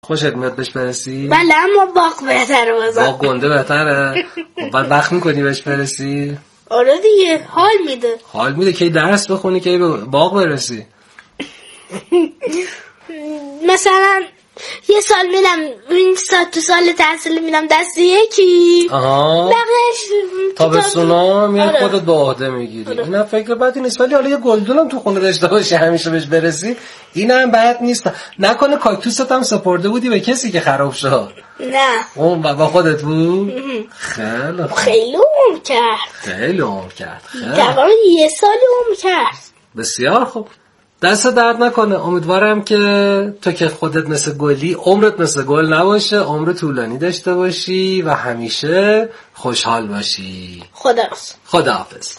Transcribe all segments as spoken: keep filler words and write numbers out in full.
خوشت میاد بهش برسی؟ بله اما باغ بهتره بازم. باغ گنده بهتره؟ بعد وقت میکنی بهش برسی؟ آره دیگه حال میده. حال میده که درس بخونی که به باغ برسی. مثلا یه سال میدم این سال تو سال تحصیل میدم دست یکی. آها. بقیش تابستونا میاد آره. خودت به عهده میگیری. آره. اینم فکر بدی نیست، ولی حالا یه گلدونم تو خونه داشته باشی همیشه بهش برسی اینم بد نیست. نکنه کاکتوست هم سپرده بودی به کسی که خراب شد؟ نه اون با خودت بود؟ خیلی خیلی عمر کرد. خیلی عمر کرد. تقریبا یه سال عمر کرد. بسیار خوب. دست درد نکنه. امیدوارم که تو که خودت مثل گلی عمرت مثل گل نباشه، عمر طولانی داشته باشی و همیشه خوشحال باشی. خداحافظ. خداحافظ.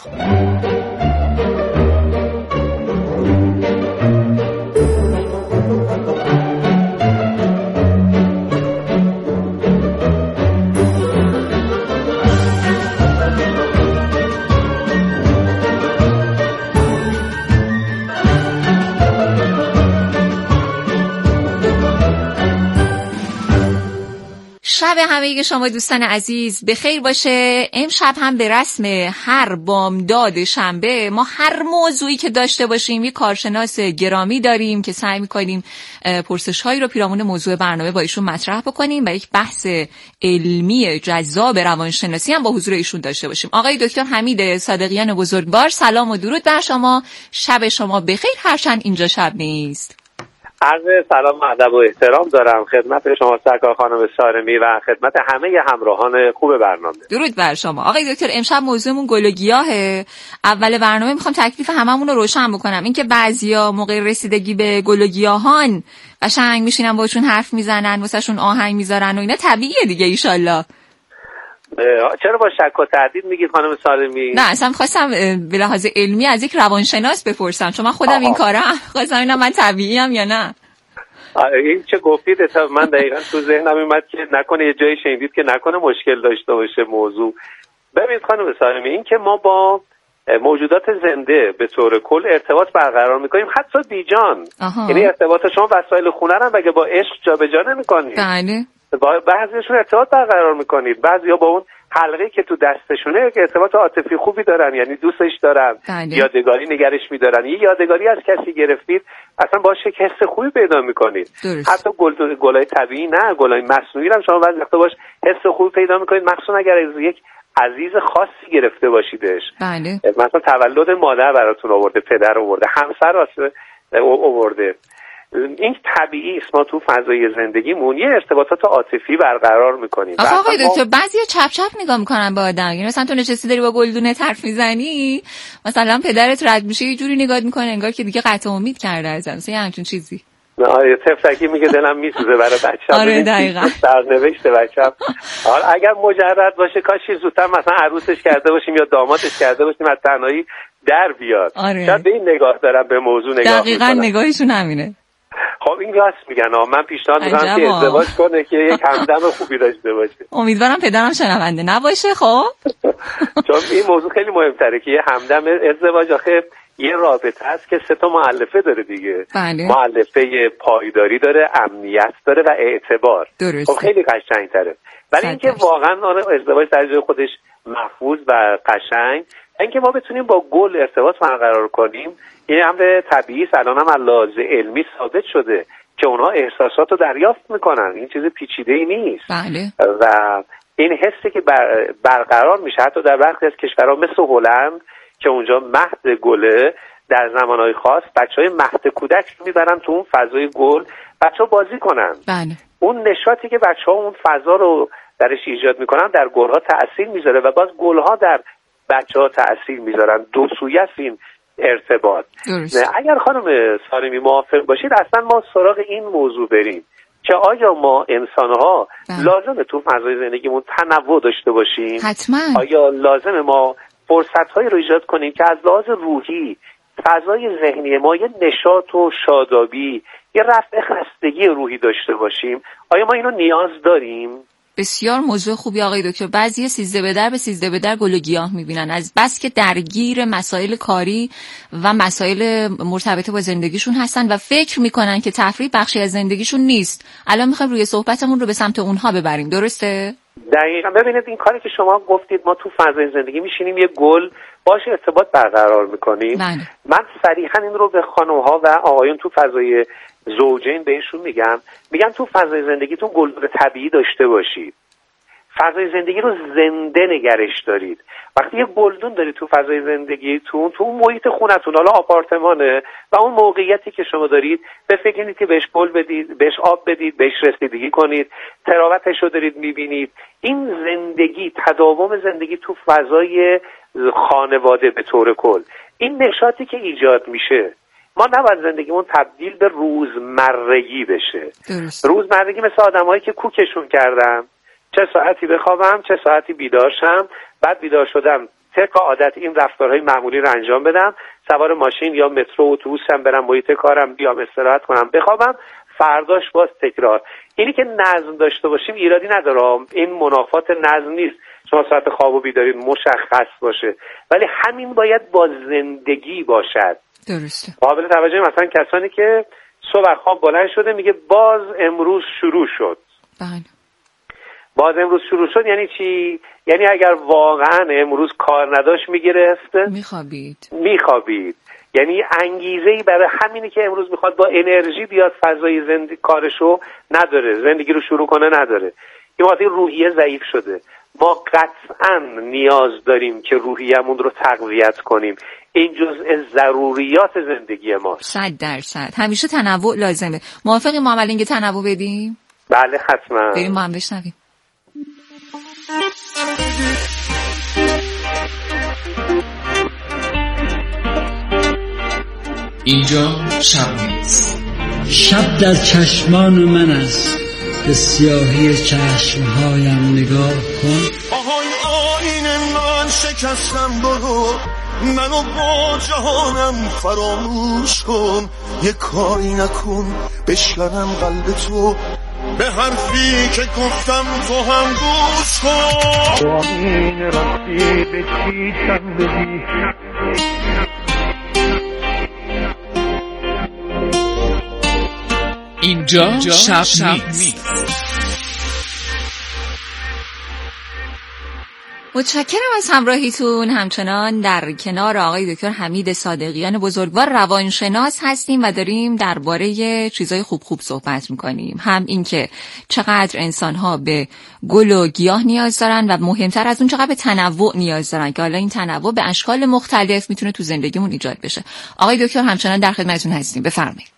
شب همه شما دوستان عزیز بخیر باشه. امشب هم به رسم هر بامداد شنبه ما هر موضوعی که داشته باشیم یک کارشناس گرامی داریم که سعی می‌کنیم پرسش‌هایی رو پیرامون موضوع برنامه با ایشون مطرح بکنیم و یک بحث علمی جذاب روانشناسی هم با حضور ایشون داشته باشیم. آقای دکتر حمید صادقیان بزرگوار، سلام و درود بر شما. شب شما بخیر، هرچند اینجا شب نیست. عرض سلام و ادب و احترام دارم خدمت شما سرکار خانم سارمی و خدمت همه همراهان خوب برنامه. درود بر شما. آقای دکتر امشب موضوعمون گل و گیاهه. اول برنامه میخوام تکلیف هممون رو روشن بکنم. اینکه بعضیا موقع رسیدگی به گل و گیاهان قشنگ میشینن باشون حرف میزنن، واسهشون آهنگ میذارن و اینا طبیعیه دیگه ایشالله. چرا با شک و تردید میگید خانم سالمی؟ نه اصلا خواستم به لحاظ علمی از یک روانشناس بپرسم، چون من خودم آها. این کارم خواستم اینا من طبیعی ام یا نه. این چه گفتید من دقیقاً تو ذهنم اومد که نکنه یه جایی شنیدید که نکنه مشکل داشته باشه موضوع. ببینید خانم سالمی، این که ما با موجودات زنده به طور کل ارتباط برقرار میکنیم حتی بیجان، یعنی ارتباط شما وسایل خونه رو اگه با عشق جابجا نمیکنید، بله با بعضیشون ارتباط برقرار میکنید، بعضیا با اون حلقه‌ای که تو دستشونه که ارتباط عاطفی خوبی دارن، یعنی دوستش دارن، بله. یادگاری نگرش میدارن. یه یادگاری از کسی گرفتید اصلا باشه یک حس خوبی پیدا میکنید. حتی گل گلای طبیعی نه، گلای مصنوعی هم شما بعضی وقتا باش حس خوبی پیدا میکنید، مخصوصا اگر از یک عزیز خاصی گرفته باشیدش. بله. مثلا تولد مادر براتون آورده، پدر آورده، همسر آورده. این طبیعی است، ما تو فضای زندگیمون یه ارتباطات عاطفی برقرار میکنیم. آقا آقای دکتر بعضیا چپ چپ نگاه میکنن به آدم، یعنی مثلا تو نشستی داری با گلدونه حرف میزنی، مثلا پدرت رد میشه یه جوری نگاه میکنه انگار که دیگه قطع امید کرده ازم، مثلا همچین چیزی. آره تفلکی میگه دلم میسوزه برای بچه‌م. آره دقیقاً. سرنوشت بچه‌م. حالا اگر مجرد باشه کاش زودتر مثلا عروسش کرده باشیم یا دامادش کرده باشیم از تنهایی در بیاد. آره. شاید به این نگاه دارم به موضوع نگاه میکنم. دقیقاً نگاهشون همینه. خب این راست میگن ها، من پیشنهاد میکنم که ازدواج کنه که یک همدم خوبی داشته باشه. امیدوارم پدرم شنونده نباشه. خب چون این موضوع خیلی مهمتره که یه همدم ازدواج آخه یه رابطه است که سه تا مؤلفه داره دیگه. بله. مؤلفه پایداری داره، امنیت داره و اعتبار. درسته. خب خیلی قشنگ‌تره. ولی اینکه واقعا ازدواج در جای خودش محفوظ و قشنگ، اینکه ما بتونیم با گل ارتباط برقرار کنیم، این امر طبیعی است. الان هم علاوه علمی ثابت شده که اونها احساسات رو دریافت میکنن، این چیز پیچیده‌ای نیست. بله. و این حسی که بر برقرار میشه حتی در برخی از کشورها مثل هلند که اونجا مهد گله، در زمانهای خاص بچهای مهد کودک میبرن تو اون فضای گل بچه‌ها بازی کنن. بله. اون نشاطی که بچه‌ها اون فضا رو درش ایجاد میکنن در گل‌ها تأثیر میذاره و باز گل‌ها در بچه‌ها تأثیر میذارن. دو سویه است این ارتباط. اگر خانم سالمی موافق باشید اصلا ما سراغ این موضوع بریم که آیا ما انسان‌ها لازمه تو فضای زندگیمون تنوع داشته باشیم؟ حتما. آیا لازمه ما فرصت‌هایی رو ایجاد کنیم که از لحاظ روحی فضای ذهنی ما یه نشاط و شادابی، یه رفع خستگی روحی داشته باشیم؟ آیا ما اینو نیاز داریم؟ بسیار موضوع خوبی آقای دکتر. بعضی سیزده به در به سیزده به در گل و گیاه میبینن، از بس که درگیر مسائل کاری و مسائل مرتبط با زندگیشون هستن و فکر میکنن که تفریح بخشی از زندگیشون نیست. الان میخوایم روی صحبتمون رو به سمت اونها ببریم، درسته؟ دقیقاً. ببینید این کاری که شما گفتید، ما تو فضای زندگی میشینیم یه گل باش ارتباط برقرار میکنیم. بله. من صریحا این رو به خانم‌ها و آقایون تو فضای زوجین بهشون میگم، میگم تو فضای زندگیتون گلدون طبیعی داشته باشید. فضای زندگی رو زنده نگرش دارید. وقتی یه گلدون دارید تو فضای زندگیتون، تو اون محیط خونتون، حالا آپارتمانه و اون موقعیتی که شما دارید، به فکر اینید که بهش گل بدید، بهش آب بدید، بهش رسیدگی کنید، تراوتش رو دارید میبینید. این زندگی، تداوم زندگی تو فضای خانواده به طور کل، این نشاطی که ایجاد میشه، ما نباید زندگیمون تبدیل به روزمرگی بشه. درست. روزمرگی مثل آدمایی که کوکشون کردم، چه ساعتی بخوابم، چه ساعتی بیدار شم، بعد بیدار شدم طبق عادت این رفتارهای معمولی رو انجام بدم، سوار ماشین یا مترو اتوبوسم برم محیط کارم، بیام استراحت کنم، بخوابم، فرداش باز تکرار. اینی که نظم داشته باشیم ایرادی نداره، این منافات نظم نیست، شما ساعت خواب و بیداری مشخص باشه، ولی همین باید با زندگی باشد. درسته. قابل توجه مثلا کسانی که صبح خواب بلند شده میگه باز امروز شروع شد. بله. باز امروز شروع شد یعنی چی؟ یعنی اگر واقعا امروز کار نداشت میگرفت میخوابید میخوابید یعنی انگیزه‌ای برای همینی که امروز میخواد با انرژی بیاد فضای زندگی کارشو نداره، زندگی رو شروع کنه نداره. این وقتی روحیه ضعیف شده. ما قطعا نیاز داریم که روحیه‌مون رو تقویت کنیم. این جزء ضروریات زندگی ماست. صد درصد. همیشه تنوع لازمه. موافقی ما عمل اینکه تنوع بدیم؟ بله حتما. بریم ما هم بشنویم. اینجا شب نیست. شب در چشمان من است، به سیاهی چشمهایم نگاه کن. آهای آینه من شکستم، برو منو با جهانم فراموش کن. یه کاری نکن بشکنم قلب تو، به حرفی که گفتم تو هم گوش کن. آینه رفتی به چیشم بدی، اینجا شب, شب نیست. متشکرم از همراهیتون. همچنان در کنار آقای دکتر حمید صادقیان بزرگوار روانشناس هستیم و داریم درباره چیزای خوب خوب صحبت میکنیم. هم اینکه چقدر انسان‌ها به گل و گیاه نیاز دارن و مهمتر از اون چقدر به تنوع نیاز دارن که حالا این تنوع به اشکال مختلف میتونه تو زندگیمون ایجاد بشه. آقای دکتر همچنان در خدمتتون هستیم، بفرمایید.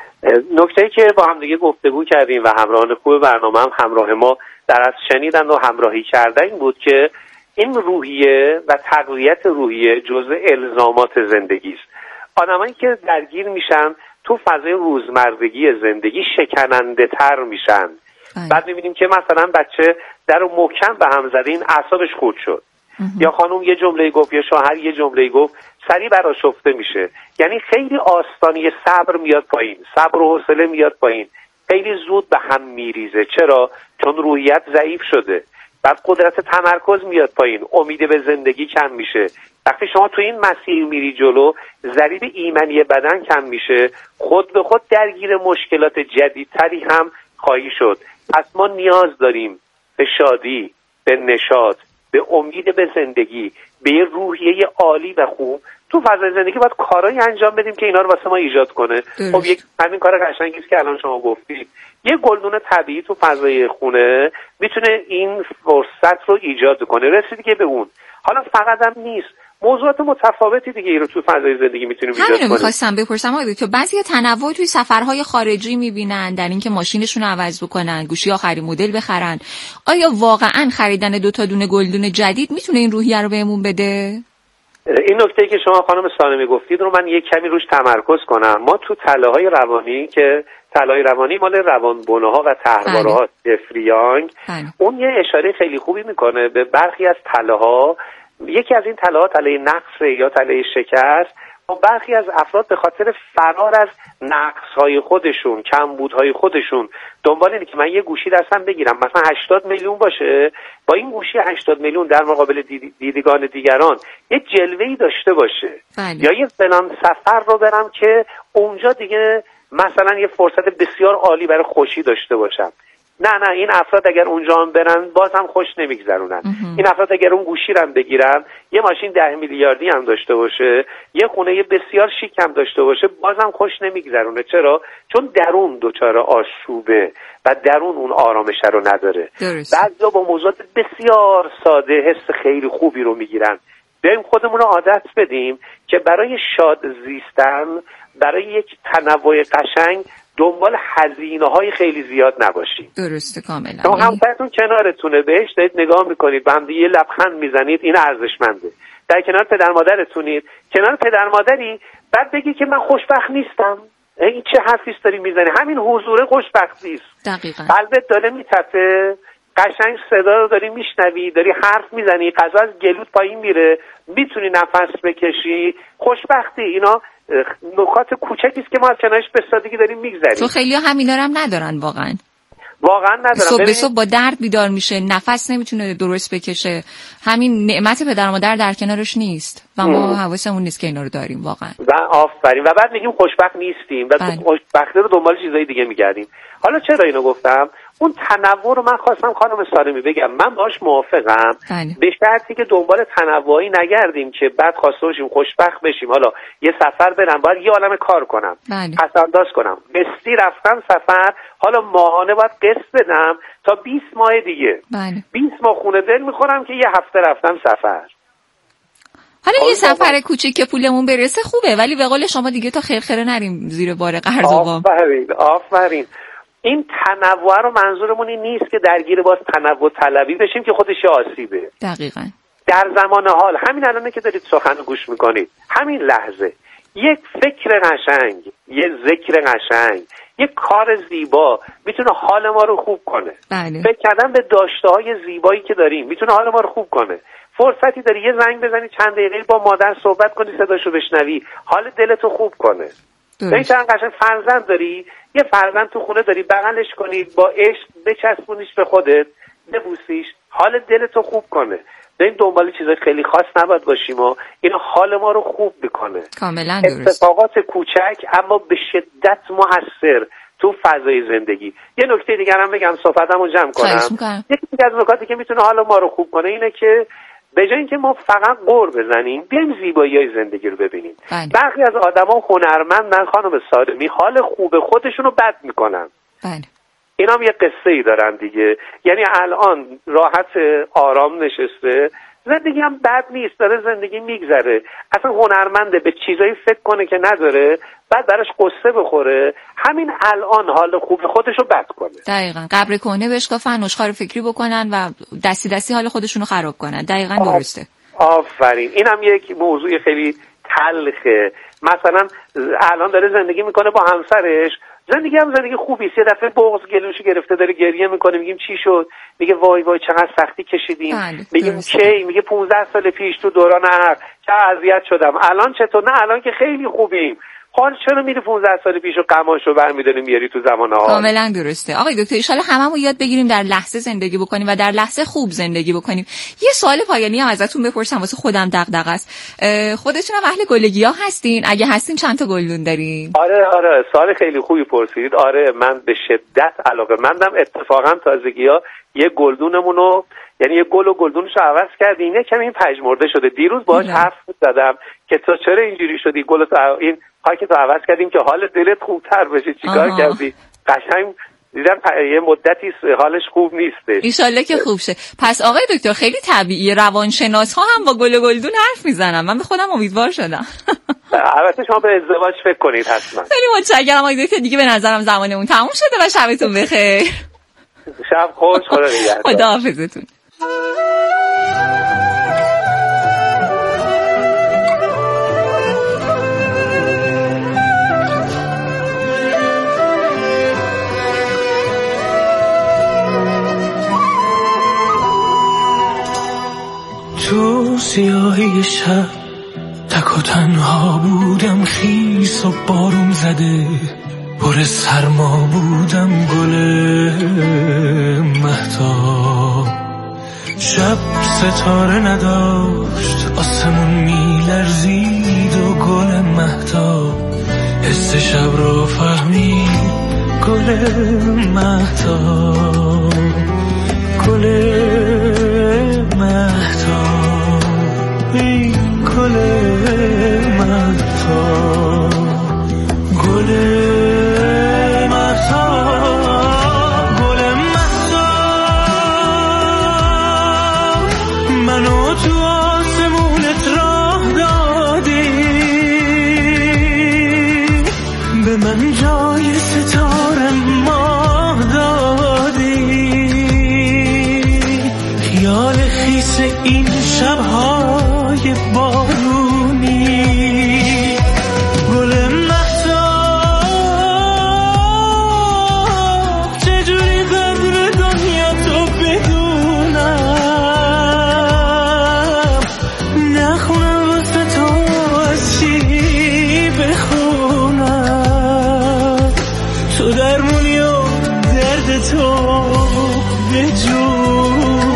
نکته‌ای که با هم دیگه گفتگو کردیم و همراهان خوب برنامه هم همراه ما در از شنیدن و همراهی کردن این بود که این روحیه و تقویت روحیه جزء الزامات زندگی است. آدمایی که درگیر میشن تو فضای روزمرگی زندگی شکننده تر میشن. بعد میبینیم که مثلا بچه در محکم به هم زده، این اعصابش خورد شد، یا خانم یه جمله گفت یا شوهر یه جمله گفت، سریع برآشفته میشه. یعنی خیلی آستانی صبر میاد پایین، صبر و حوصله میاد پایین، خیلی زود به هم میریزه. چرا؟ چون روحیت ضعیف شده. بعد قدرت تمرکز میاد پایین، امید به زندگی کم میشه. وقتی شما تو این مسیر میری جلو، ضریب ایمنی بدن کم میشه، خود به خود درگیر مشکلات جدیدتری هم خواهی شد. پس ما نیاز داریم به شادی، به نشاط، به امید به زندگی، به یه روحیه عالی و خوب تو فضای زندگی. باید کارایی انجام بدیم که اینا رو واسه ما ایجاد کنه. خب یک همین کار قشنگی است که الان شما گفتید. یه گلدون طبیعی تو فضای خونه میتونه این فرصت رو ایجاد کنه، رسیدگی به اون. حالا فقط هم نیست، موضوعات متفاوتی دیگه ای رو تو فضای زندگی میتونیم ایجاد کنیم. همین رو می‌خواستم بپرسم آقای دکتر، بعضی تنوع توی سفرهای خارجی میبینن، در اینکه ماشینشون رو عوض بکنن، گوشی آخرین مدل بخرن. آیا واقعا خریدن دو تا دونه گلدون جدید میتونه این روحیه رو بهمون بده؟ این نکته‌ای که شما خانم سالمی گفتید رو من یک کمی روش تمرکز کنم. ما تو تله‌های روانی که تله‌های روانی مال روانبناها و طرحواره‌ها جفریانگ، اون یه اشاره خیلی خوبی میکنه به برخی از تله‌ها. یکی از این تله‌ها تله نقص یا تله شکست، برخی از افراد به خاطر فرار از نقص‌های خودشون، کمبودهای خودشون، دنبال اینه که من یه گوشی دستم بگیرم مثلا هشتاد میلیون باشه، با این گوشی هشتاد میلیون در مقابل دید... دیدگان دیگران یه جلوه‌ای داشته باشه. بله. یا یه فلان سفر رو برم که اونجا دیگه مثلا یه فرصت بسیار عالی برای خوشی داشته باشم. نه نه این افراد اگر اونجا هم برن باز هم خوش نمیگذرونن. این افراد اگر اون گوشی رو بگیرن، یه ماشین ده میلیاردی هم داشته باشه، یه خونه بسیار شیک هم داشته باشه، باز هم خوش نمیگذرونه. چرا؟ چون درون دچار آشوبه و درون اون آرامش رو نداره. بعضیا با موضوعات بسیار ساده حس خیلی خوبی رو میگیرن. بیایم خودمون رو عادت بدیم که برای شاد زیستن، برای یک تنوع قشنگ دنبال هزینه‌های خیلی زیاد نباشید. درسته کاملا. شما همسرتون کنارتونه، بهش دارید نگاه میکنید، با هم دیگه لبخند میزنید، این ارزشمنده. در کنار پدر مادرتونید، کنار پدر مادری، بعد بگی که من خوشبخت نیستم. این چه حرفی است داری میزنی؟ همین حضور خوشبختی است. دقیقاً. قلبت داره میتپه، قشنگ صدا رو داری میشنوی، داری حرف میزنی، غذا از گلوت پایین میره، میتونی نفس بکشی، خوشبختی. اینا نکات کوچکی است که ما از کنارش به سادگی داریم میگذریم. تو خیلی ها همینا رو هم ندارن واقعا. واقعا ندارن. صبح به صبح با درد بیدار میشه، نفس نمیتونه درست بکشه. همین نعمت پدر مادر در کنارش نیست و ما حواسمون نیست که اینا رو داریم واقعا. و آفرین. و بعد میگیم خوشبخت نیستیم و تو خوشبختی رو دنبال چیزای دیگه میگردیم. حالا چرا اینو گفتم؟ اون تنوع رو من خواستم خانم سالمی بگم، من باهاش موافقم. بله. به شرطی که دنبال تنوعی نگردیم که بعد خواسته باشیم خوشبخت بشیم. حالا یه سفر برم باید یه عالمه کار کنم، بله. پس انداز کنم، قسطی رفتم سفر، حالا ماهانه باید قسط بدم تا بیست ماه دیگه. بله. بیست ماه خونه دل میخورم که یه هفته رفتم سفر. حالا یه سفر کوچیک که پولمون برسه خوبه، ولی به قول شما دیگه تا خرخره نریم زیر بار قرض و وام. آفرین آفرین. این تنوع رو منظورمون این نیست که درگیر باز تنوع طلبی بشیم که خودش آسیبه. دقیقاً. در زمان حال همین الانه که دارید سخن گوش میکنید، همین لحظه یک فکر قشنگ، یه ذکر قشنگ، یه کار زیبا میتونه حال ما رو خوب کنه. بله. فکر کردن به داشته‌های زیبایی که داریم میتونه حال ما رو خوب کنه. فرصتی داری یه زنگ بزنی چند دقیقه با مادر صحبت کنی، صداشو بشنوی، حال دلتو خوب کنه. این چند قشنگ فرزند داری، یه فرزند تو خونه داری، بغلش کنی، با عشق بچسبونیش به خودت، ببوسیش، حال دلتو خوب کنه. این دنبال چیزای خیلی خاص نباید باشیم و این حال ما رو خوب میکنه. کاملا درست. اتفاقات کوچک اما به شدت موثر تو فضای زندگی. یه نکته دیگه هم بگم صحبتمو جمع کنم. یکی از نکاتی که میتونه حال ما رو خوب کنه اینه که به جای اینکه ما فقط قور بزنیم، بیایم زیبایی‌های زندگی رو ببینیم. برخی از آدما هنرمندن خانم سالمی، حال خوب خودشون رو بد میکنن. بله. اینا هم یه قصه ای دارن دیگه. یعنی الان راحت آرام نشسته، زندگی هم بد نیست، داره زندگی میگذره. اصلا هنرمنده به چیزایی فکر کنه که نداره، بعد براش قصه بخوره، همین الان حال خوب خودشو بد کنه. دقیقاً. قبر کهنه بشکافن، نشخوار فکری بکنن و دستی دستی حال خودشونو خراب کنن. دقیقاً درسته. آفرین. اینم یک موضوع خیلی تلخه. مثلا الان داره زندگی میکنه با همسرش، زندگی هم زندگی خوبی است، یه دفعه بغض گلوشو گرفته داره گریه میکنه، میگیم چی شد؟ میگه وای وای چقدر سختی کشیدیم. میگیم کی؟ میگه پانزده سال پیش تو دوران عقل چه اذیت شدم. الان چطور؟ نه الان که خیلی خوبیم. حال چرا میری پانزده سال پیشو غماشو برمی‌داری میاری تو زمان حال؟ کاملا درسته. آقای دکتر ان شاء الله هممون یاد بگیریم در لحظه زندگی بکنیم و در لحظه خوب زندگی بکنیم. یه سوال پایانی هم ازتون بپرسم، واسه خودم دغدغه است. خودتون هم اهل گلگیا هستین؟ اگه هستین چند تا گلدون دارین؟ آره آره سوال خیلی خوبی پرسیدید. آره من به شدت علاقه‌مندم. اتفاقا تازگی‌ها یه گلدونمونو، یعنی یه گل و گلدونش رو عوض کردیم، یه کمی پژمرده شده. دیروز باهاش حرف زدم که تو چرا اینجوری شدی، گل این خاکتو عوض کردیم که حال دلت خوبتر بشه. چیکار کردی؟ قشنگ دیدم یه مدتی حالش خوب نیستش. ایشالله که خوب شه. پس آقای دکتر خیلی طبیعیه، روانشناس ها هم با گل و گلدون حرف میزنن. من به خودم امیدوار شدم. البته شما به ازدواج فکر کنید حتما. خیلی متشکرم آقای دکتر. دیگه به نظرم زمانمون تموم شده و شبتون بخیر. شب خوش. خدا نگهدار. خداحافظتون. تو سیاهی شب تک و و تنها بودم، خیس و بارون زده، پر سرما بودم، گل مهتاب. شب ستاره نداشت، آسمون میلرزید و گل مهتاب حس شب رو فهمید، گل مهتاب، گل مهتاب، ای گل مهتاب، گل مهتاب، گل مهتاب، منو تو آسمونت راه دادی، به من جای ستاره ماه دادی، خیال خیس این شبهای بارونی، گل مهتاب، چجوری قدر دنیا تو بدونم، نخونم واسه تو از چی بخونم، تو درمونی و درد تو بجونم.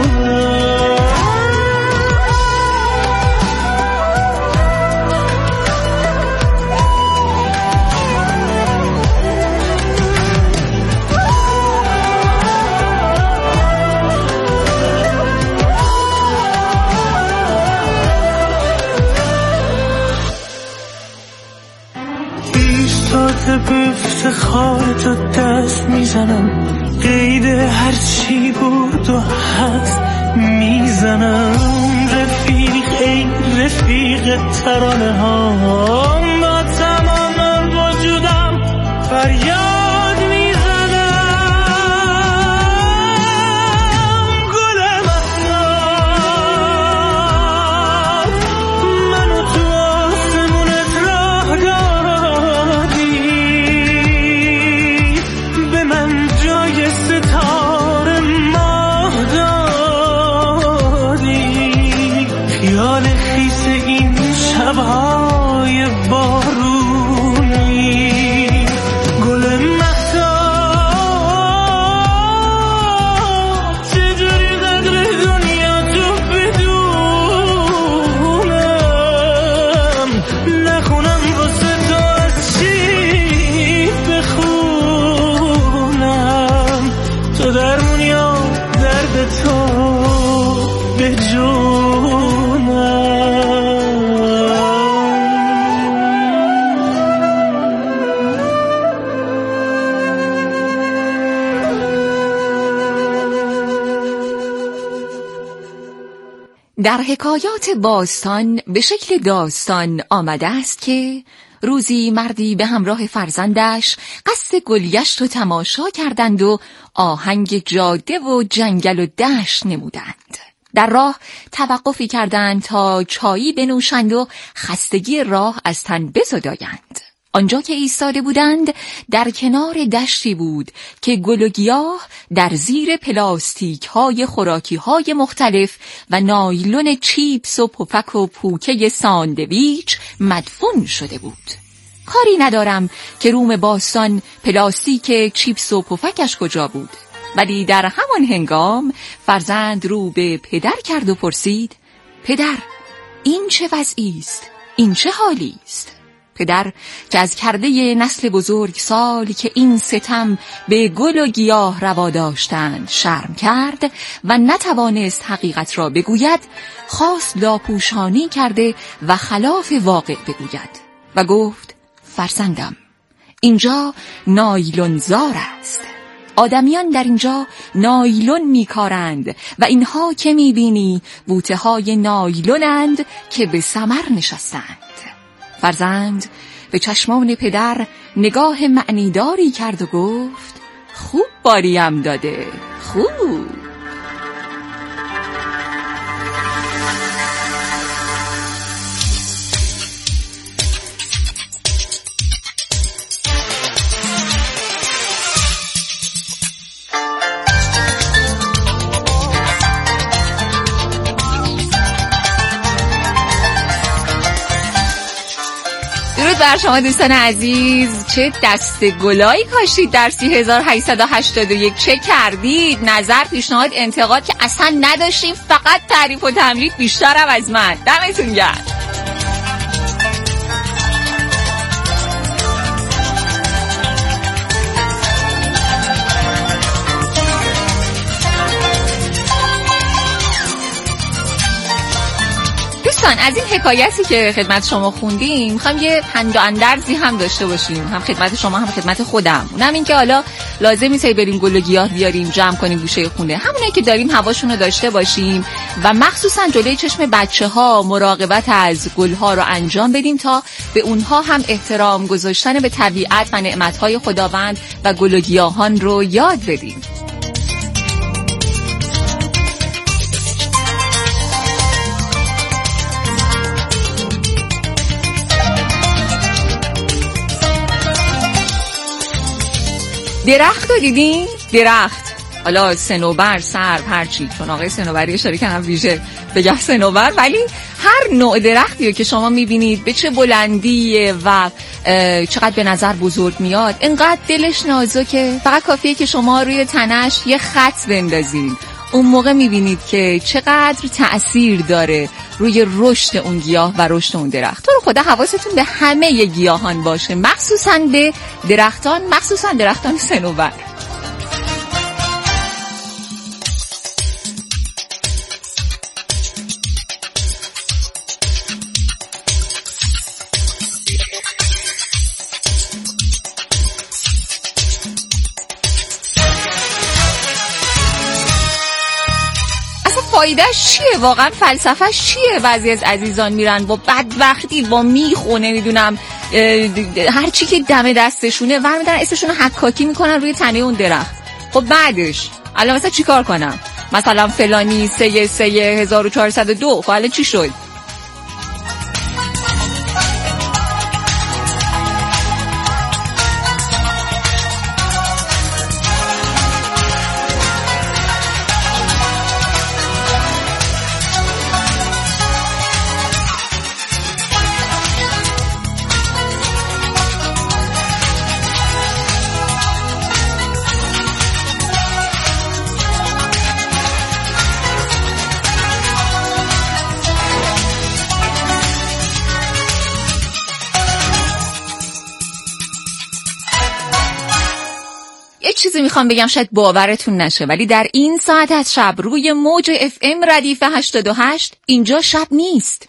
به افتخار تو دست میزنم، قید هرچی بود و هست میزنم، رفیق ای رفیق ترانه ها، با تمام وجودم فریاد میزنم، گل مهتاب، منو تو آسمونت راه دادی، جای ستاره ماه دادی، خیال خیس این شبهای بارونی، گل مهتاب، چجوری قدر دنیا تو بدونم، نخونم واسه تو از چی بخونم، تو درمونی و درد تو بجونم. در حکایات باستان به شکل داستان آمده است که روزی مردی به همراه فرزندش قصد گلگشت و تماشا کردند و آهنگ جاده و جنگل و دشت نمودند. در راه توقفی کردند تا چایی بنوشند و خستگی راه از تن بزدایند. آنجا که ایستاده بودند در کنار دشتی بود که گل و گیاه در زیر پلاستیک های خوراکی های مختلف و نایلون چیپس و پفک و پوکه ساندویچ مدفون شده بود. کاری ندارم که روم باستان پلاستیک چیپس و پفکش کجا بود، ولی در همان هنگام فرزند رو به پدر کرد و پرسید: پدر، این چه وضعی است؟ این چه حالی است؟ پدر که از کرده نسل بزرگ سال که این ستم به گل و گیاه روا داشتند شرم کرد و نتوانست حقیقت را بگوید، خواست لاپوشانی کرده و خلاف واقع بگوید و گفت: فرزندم، اینجا نایلون زار است. آدمیان در اینجا نایلون میکارند و اینها که میبینی بوته های نایلونند که به ثمر نشستند. فرزند به چشمان پدر نگاه معنیداری کرد و گفت: خوب باریم داده، خوب. بر شما دوستان عزیز. چه دست گلایی کاشید در سی هزار و هشتصد و هشتاد و یک. چه کردید؟ نظر، پیشنهاد، انتقاد که اصلا نداشتیم، فقط تعریف و تمجید بیشترم از من. دمتون گرم. از این حکایتی که خدمت شما خوندیم میخوام یه پند و اندرزی هم داشته باشیم، هم خدمت شما هم خدمت خودم. اونم این که حالا لازم نیست بریم گل و گیاه بیاریم جمع کنیم گوشه خونه، همونایی که داریم هواشون رو داشته باشیم و مخصوصا جلوی چشم بچه‌ها مراقبت از گل‌ها رو انجام بدیم تا به اونها هم احترام گذاشتن به طبیعت و نعمت‌های خداوند و گل و گیاهان رو یاد بدیم. درخت رو دیدین؟ درخت، حالا سنوبر، سرب، هرچی، چون آقای سنوبری اشاره کردن ویژه بگه سنوبر، ولی هر نوع درختی رو که شما میبینید به چه بلندیه و چقدر به نظر بزرگ میاد، انقدر دلش نازکه، فقط کافیه که شما روی تنش یه خط بندازین، اون موقع میبینید که چقدر تأثیر داره روی رشد اون گیاه و رشد اون درخت. تو رو خدا حواستون به همه گیاهان باشه، مخصوصا به درختان، مخصوصا درختان صنوبر. فایدهش چیه واقعا؟ فلسفهش چیه؟ بعضی از عزیزان میرن با بدبختی با میخ و نمیدونم هر چی که دم دستشونه ور میدن اسمشون رو حکاکی میکنن روی تنه اون درخت. خب بعدش الان مثلا چیکار کنم؟ مثلا فلانی سه سه هزار و چهارصد و دو، خب الان چی شد؟ چیزی میخوام بگم شاید باورتون نشه، ولی در این ساعت از شب روی موج اف ام ردیف هشتاد و هشت اینجا شب نیست.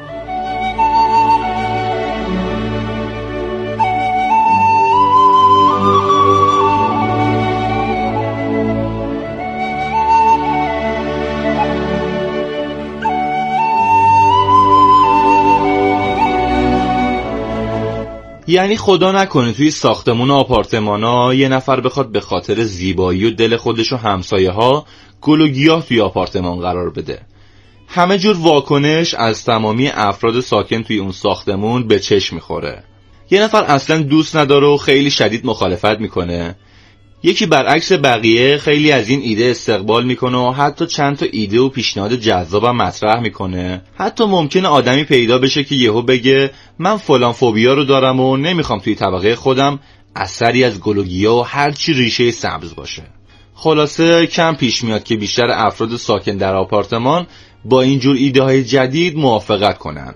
یعنی خدا نکنه توی ساختمون و آپارتمانا یه نفر بخواد به خاطر زیبایی و دل خودش و همسایه ها گل و گیاه توی آپارتمان قرار بده. همه جور واکنش از تمامی افراد ساکن توی اون ساختمون به چشم میخوره. یه نفر اصلا دوست نداره و خیلی شدید مخالفت میکنه، یکی برعکس بقیه خیلی از این ایده استقبال میکنه و حتی چند تا ایده و پیشنهاد جذابم مطرح میکنه. حتی ممکنه آدمی پیدا بشه که یهو بگه من فلان فوبیا رو دارم و نمیخوام توی طبقه خودم اثری از گل و گیاه و هر چی ریشه سبز باشه. خلاصه کم پیش میاد که بیشتر افراد ساکن در آپارتمان با اینجور ایده های جدید موافقت کنن.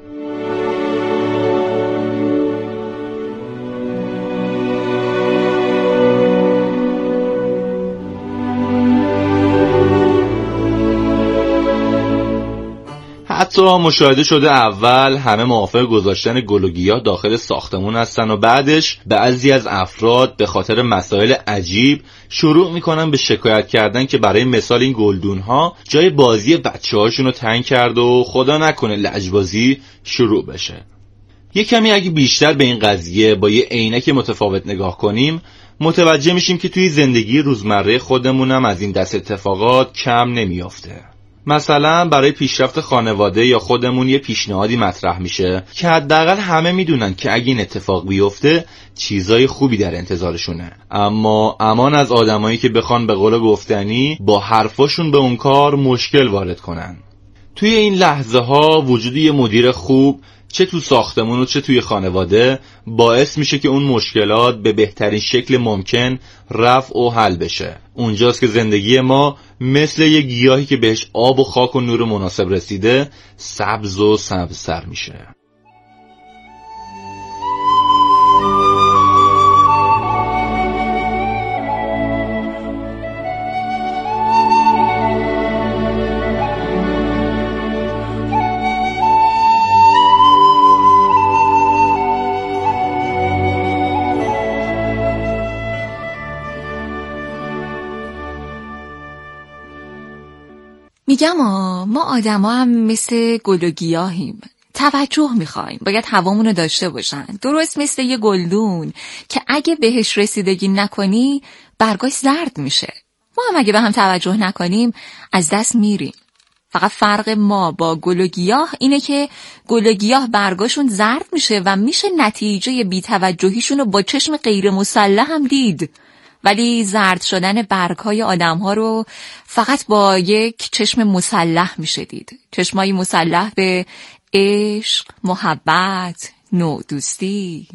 حتی مشاهده شده اول همه موافق گذاشتن گل و گیاه داخل ساختمون هستن و بعدش بعضی از افراد به خاطر مسائل عجیب شروع میکنن به شکایت کردن که برای مثال این گلدون ها جای بازی بچه هاشون رو تنگ کرد و خدا نکنه لجبازی شروع بشه. یه کمی اگه بیشتر به این قضیه با یه عینک متفاوت نگاه کنیم متوجه میشیم که توی زندگی روزمره خودمونم از این دست اتفاقات کم نمیافته. مثلا برای پیشرفت خانواده یا خودمون یه پیشنهادی مطرح میشه که حداقل همه میدونن که اگه این اتفاق بیفته چیزای خوبی در انتظارشونه، اما امان از آدمایی که بخوان به قول گفتنی با حرفاشون به اون کار مشکل وارد کنن. توی این لحظه ها وجود یه مدیر خوب چه تو ساختمون و چه توی خانواده باعث میشه که اون مشکلات به بهترین شکل ممکن رفع و حل بشه. اونجاست که زندگی ما مثل یه گیاهی که بهش آب و خاک و نور مناسب رسیده سبز و سبزتر میشه. میگم آه ما آدم ها هم مثل گل و گیاهیم، توجه میخوایم، باید هوامونو داشته باشن، درست مثل یه گلدون که اگه بهش رسیدگی نکنی برگاش زرد میشه. ما هم اگه به هم توجه نکنیم از دست میریم. فقط فرق ما با گل و گیاه اینه که گل و گیاه برگاشون زرد میشه و میشه نتیجه بی‌توجهیشون رو با چشم غیر مسلح هم دید، ولی زرد شدن برگ‌های آدم‌ها رو فقط با یک چشم مسلح میشه دید. چشمای مسلح به عشق، محبت، نوع دوستی.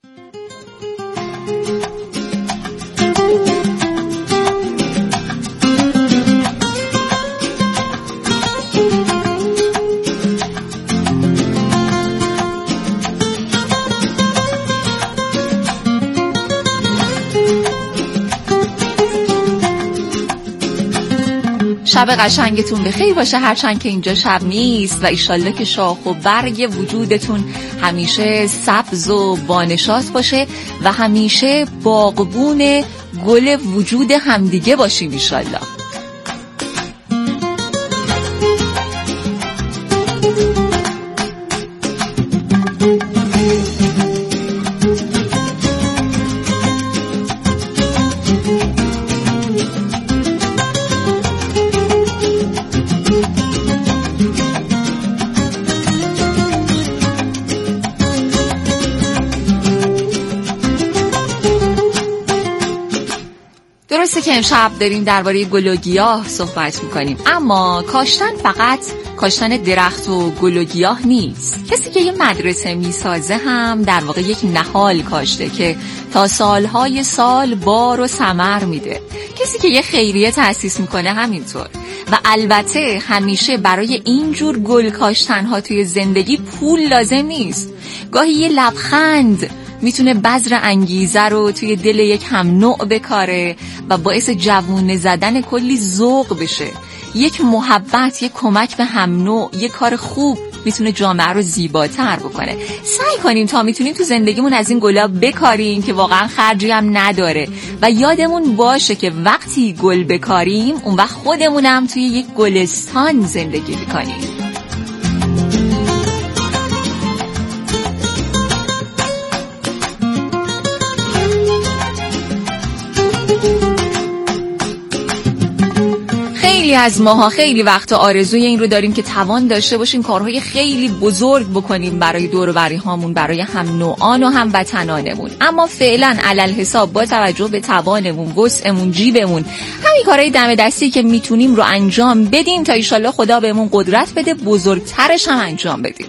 شب قشنگتون بخیر باشه، هرچند که اینجا شب نیست، و ایشالله که شاخ و برگ وجودتون همیشه سبز و بانشاط باشه و همیشه باغبون گل وجود همدیگه باشیم ایشالله. درسته که امشب داریم درباره گل و گیاه صحبت میکنیم، اما کاشتن فقط کاشتن درخت و گل و گیاه نیست. کسی که یه مدرسه میسازه هم در واقع یک نهال کاشته که تا سالهای سال بار و ثمر میده. کسی که یه خیریه تأسیس میکنه همینطور. و البته همیشه برای اینجور گل کاشتنها توی زندگی پول لازم نیست. گاهی یه لبخند میتونه بذر انگیزه رو توی دل یک هم نوع بکاره و باعث جوونه زدن کلی ذوق بشه. یک محبت، یک کمک به هم نوع، یک کار خوب میتونه جامعه رو زیباتر بکنه. سعی کنیم تا میتونیم تو زندگیمون از این گلا بکاریم که واقعا خرجی هم نداره و یادمون باشه که وقتی گل بکاریم اون وقت خودمونم توی یک گلستان زندگی میکنیم. خیلی از ماها خیلی وقتا آرزوی این رو داریم که توان داشته باشیم کارهای خیلی بزرگ بکنیم برای دور و بری هامون، برای هم نوعان و هم وطنانمون، اما فعلا علل حساب با توجه به توانمون، وسعمون، جیبمون، همین کارهای دم دستی که میتونیم رو انجام بدیم تا ایشالله خدا بهمون قدرت بده بزرگترش هم انجام بدیم.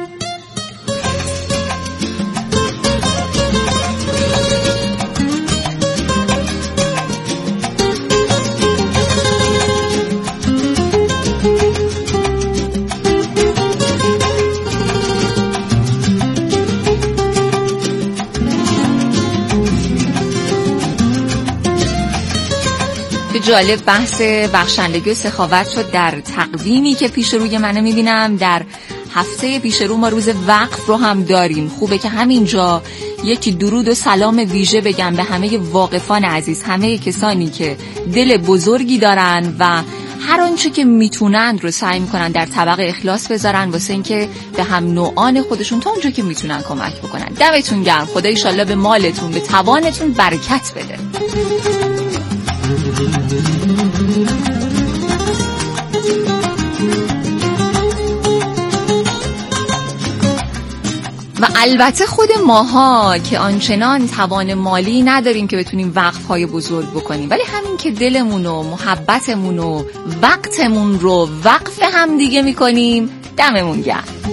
جالب بحث بخشندگی و سخاوت شد در تقویمی که پیش روی منو میبینم. در هفته پیش رو ما روز وقف رو هم داریم. خوبه که همینجا یکی درود و سلام ویژه بگم به همه واقفان عزیز، همه کسانی که دل بزرگی دارن و هر آنچه که میتونن رو سعی میکنن در طبق اخلاص بذارن واسه اینکه به هم نوعان خودشون تا اونجا که میتونن کمک بکنن. دمتون گرم. خدا ایشالله به مالتون، به توانتون برکت بده. و البته خود ماها که آنچنان توان مالی نداریم که بتونیم وقف‌های بزرگ بکنیم، ولی همین که دلمون و محبتمون و وقتمون رو وقف هم دیگه میکنیم، دممون گرم.